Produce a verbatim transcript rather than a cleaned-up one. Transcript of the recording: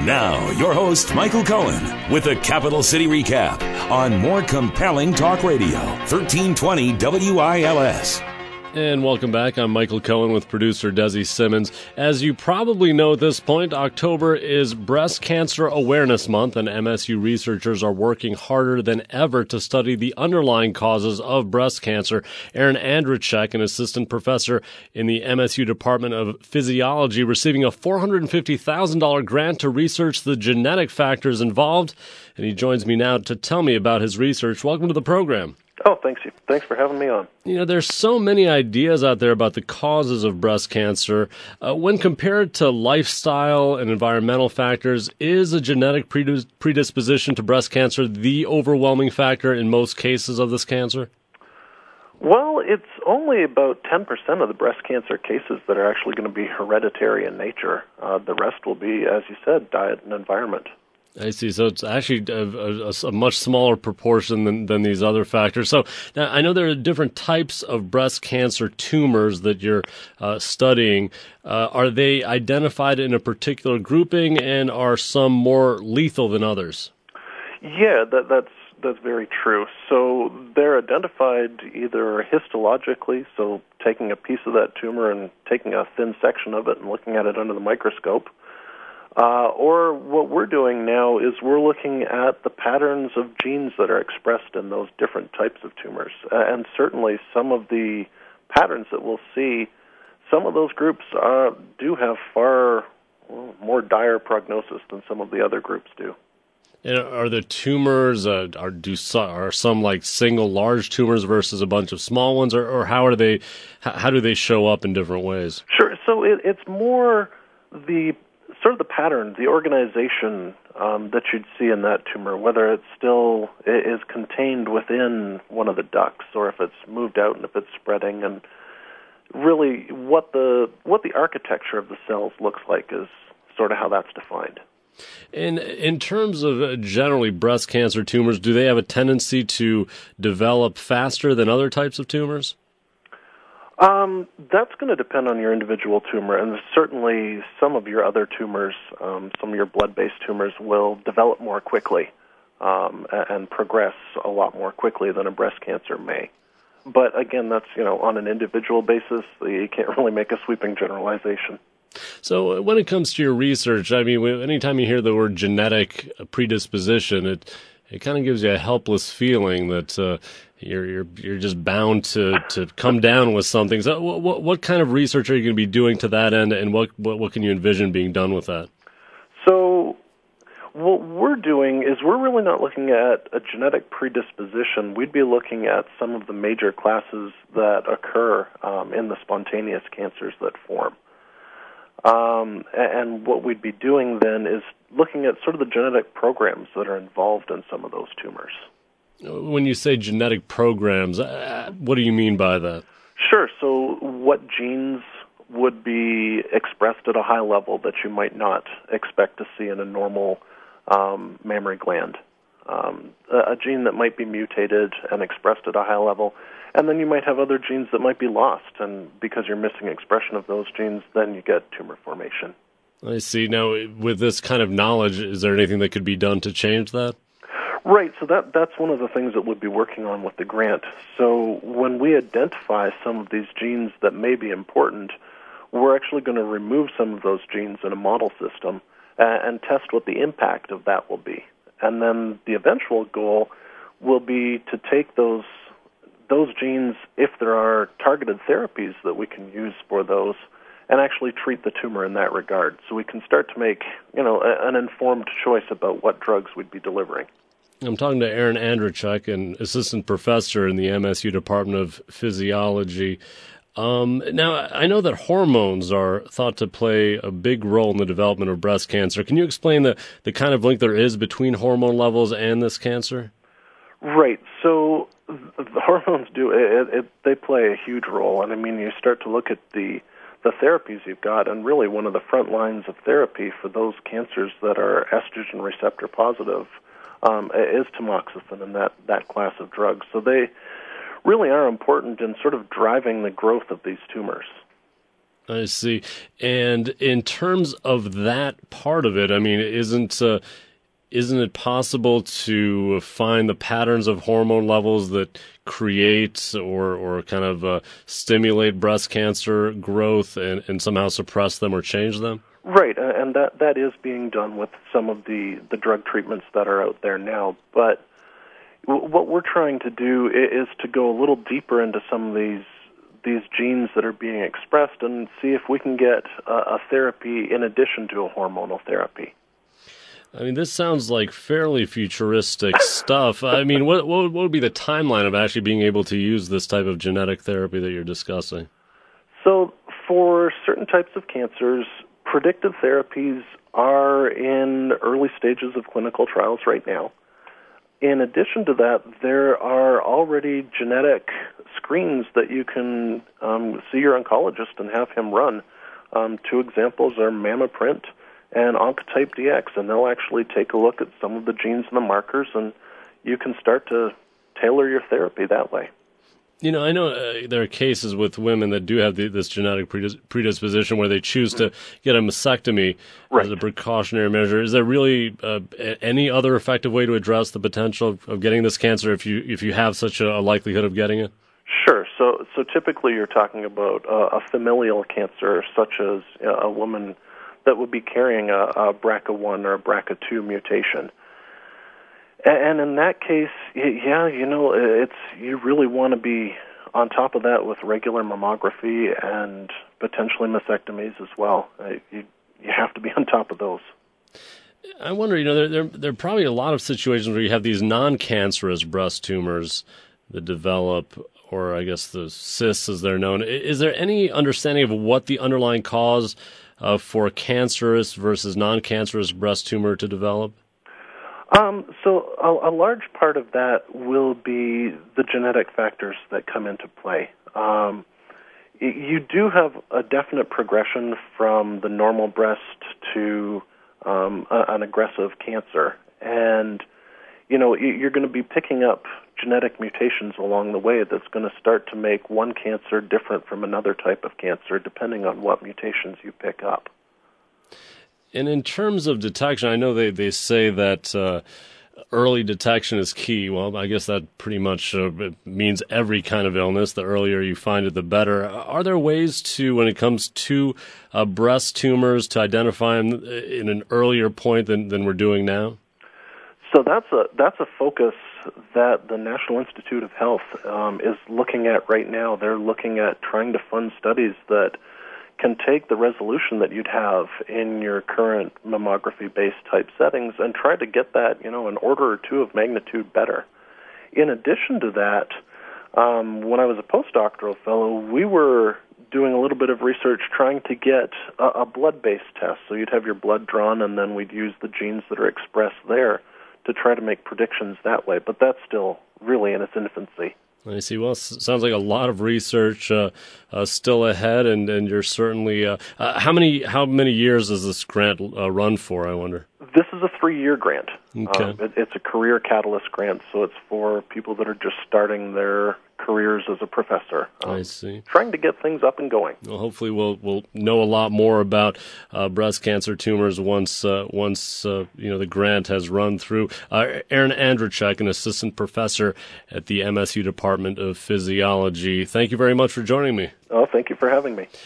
Now, your host, Michael Cohen, with a Capital City recap on More Compelling Talk Radio, thirteen twenty W I L S. And welcome back. I'm Michael Cohen with producer Desi Simmons. As you probably know at this point, October is Breast Cancer Awareness Month, and M S U researchers are working harder than ever to study the underlying causes of breast cancer. Aaron Andrzejczyk, an assistant professor in the M S U Department of Physiology, receiving a four hundred fifty thousand dollars grant to research the genetic factors involved. And he joins me now to tell me about his research. Welcome to the program. Oh, thanks you. Thanks for having me on. You know, there's so many ideas out there about the causes of breast cancer. Uh, when compared to lifestyle and environmental factors, is a genetic predis- predisposition to breast cancer the overwhelming factor in most cases of this cancer? Well, it's only about ten percent of the breast cancer cases that are actually going to be hereditary in nature. Uh, the rest will be, as you said, diet and environment. I see. So it's actually a, a, a much smaller proportion than, than these other factors. So now I know there are different types of breast cancer tumors that you're uh, studying. Uh, are they identified in a particular grouping, and are some more lethal than others? Yeah, that, that's that's very true. So they're identified either histologically, so taking a piece of that tumor and taking a thin section of it and looking at it under the microscope. Uh, or what we're doing now is we're looking at the patterns of genes that are expressed in those different types of tumors. Uh, and certainly some of the patterns that we'll see, some of those groups uh, do have far well, more dire prognosis than some of the other groups do. And are the tumors, uh, are do some, are some like single large tumors versus a bunch of small ones, or, or how are they? How, how do they show up in different ways? Sure. So it, it's more the sort of the pattern, the organization um, that you'd see in that tumor, whether it still is contained within one of the ducts or if it's moved out and if it's spreading, and really what the what the architecture of the cells looks like is sort of how that's defined. And in terms of uh, generally breast cancer tumors, do they have a tendency to develop faster than other types of tumors? Um, that's going to depend on your individual tumor, and certainly some of your other tumors, um, some of your blood-based tumors will develop more quickly um, and progress a lot more quickly than a breast cancer may. But again, that's, you know, on an individual basis. You can't really make a sweeping generalization. So when it comes to your research, I mean, anytime you hear the word genetic predisposition, it it kind of gives you a helpless feeling that uh, you're you're you're just bound to, to come down with something. So what what kind of research are you going to be doing to that end, and what, what what can you envision being done with that? So what we're doing is we're really not looking at a genetic predisposition. We'd be looking at some of the major classes that occur um, in the spontaneous cancers that form. Um, and what we'd be doing then is looking at sort of the genetic programs that are involved in some of those tumors. When you say genetic programs, uh, what do you mean by that? Sure. So what genes would be expressed at a high level that you might not expect to see in a normal um, mammary gland? Um, a, a gene that might be mutated and expressed at a high level. And then you might have other genes that might be lost, and because you're missing expression of those genes, then you get tumor formation. I see. Now, with this kind of knowledge, is there anything that could be done to change that? Right, so that that's one of the things that we'll be working on with the grant. So when we identify some of these genes that may be important, we're actually going to remove some of those genes in a model system and, and test what the impact of that will be. And then the eventual goal will be to take those those genes, if there are targeted therapies that we can use for those, and actually treat the tumor in that regard. So we can start to make, you know, a, an informed choice about what drugs we'd be delivering. I'm talking to Aaron Andrzejczyk, an assistant professor in the M S U Department of Physiology. Um, now, I know that hormones are thought to play a big role in the development of breast cancer. Can you explain the, the kind of link there is between hormone levels and this cancer? Right. So the hormones do it, it, they play a huge role, and I mean, you start to look at the the therapies you've got, and really one of the front lines of therapy for those cancers that are estrogen receptor positive um, is tamoxifen and that that class of drugs. So they really are important in sort of driving the growth of these tumors. I see. And in terms of that part of it, I mean, isn't uh, isn't it possible to find the patterns of hormone levels that create or, or kind of uh, stimulate breast cancer growth and, and somehow suppress them or change them? Right, and that that is being done with some of the, the drug treatments that are out there now. But w- what we're trying to do is to go a little deeper into some of these these genes that are being expressed and see if we can get a, a therapy in addition to a hormonal therapy. I mean, this sounds like fairly futuristic stuff. I mean, what, what would be the timeline of actually being able to use this type of genetic therapy that you're discussing? So for certain types of cancers, predictive therapies are in early stages of clinical trials right now. In addition to that, there are already genetic screens that you can um, see your oncologist and have him run. Um, two examples are MammaPrint and Oncotype D X, and they'll actually take a look at some of the genes and the markers, and you can start to tailor your therapy that way. You know, I know uh, there are cases with women that do have the, this genetic predis- predisposition where they choose to get a mastectomy right. as a precautionary measure. Is there really uh, any other effective way to address the potential of, of getting this cancer if you if you have such a, a likelihood of getting it? Sure. So, so typically you're talking about uh, a familial cancer, such as uh, a woman that would be carrying a, a B R C A one or a B R C A two mutation. And in that case, yeah, you know, it's you really want to be on top of that with regular mammography and potentially mastectomies as well. You you have to be on top of those. I wonder, you know, there, there, there are probably a lot of situations where you have these non-cancerous breast tumors that develop, or I guess the cysts as they're known. Is there any understanding of what the underlying cause uh, for cancerous versus non-cancerous breast tumor to develop? Um, so a, a large part of that will be the genetic factors that come into play. Um, you do have a definite progression from the normal breast to um, a, an aggressive cancer. And, you know, you're going to be picking up genetic mutations along the way that's going to start to make one cancer different from another type of cancer, depending on what mutations you pick up. And in terms of detection, I know they, they say that uh, early detection is key. Well, I guess that pretty much uh, means every kind of illness. The earlier you find it, the better. Are there ways to, when it comes to uh, breast tumors, to identify them in an earlier point than, than we're doing now? So that's a that's a focus that the National Institute of Health um, is looking at right now. They're looking at trying to fund studies that can take the resolution that you'd have in your current mammography-based type settings and try to get that, you know, an order or two of magnitude better. In addition to that, um, when I was a postdoctoral fellow, we were doing a little bit of research trying to get a, a blood-based test. So you'd have your blood drawn, and then we'd use the genes that are expressed there to try to make predictions that way. But that's still really in its infancy. I see. Well, it sounds like a lot of research uh, uh, still ahead, and, and you're certainly. Uh, uh, how many how many years does this grant uh, run for, I wonder? This is a three-year grant. Okay. Um, it, it's a career catalyst grant, so it's for people that are just starting their careers as a professor. Um, I see. Trying to get things up and going. Well, hopefully we'll we'll know a lot more about uh, breast cancer tumors once uh, once uh, you know the grant has run through. Uh, Aaron Andrzejczyk, an assistant professor at the M S U Department of Physiology. Thank you very much for joining me. Oh, thank you for having me.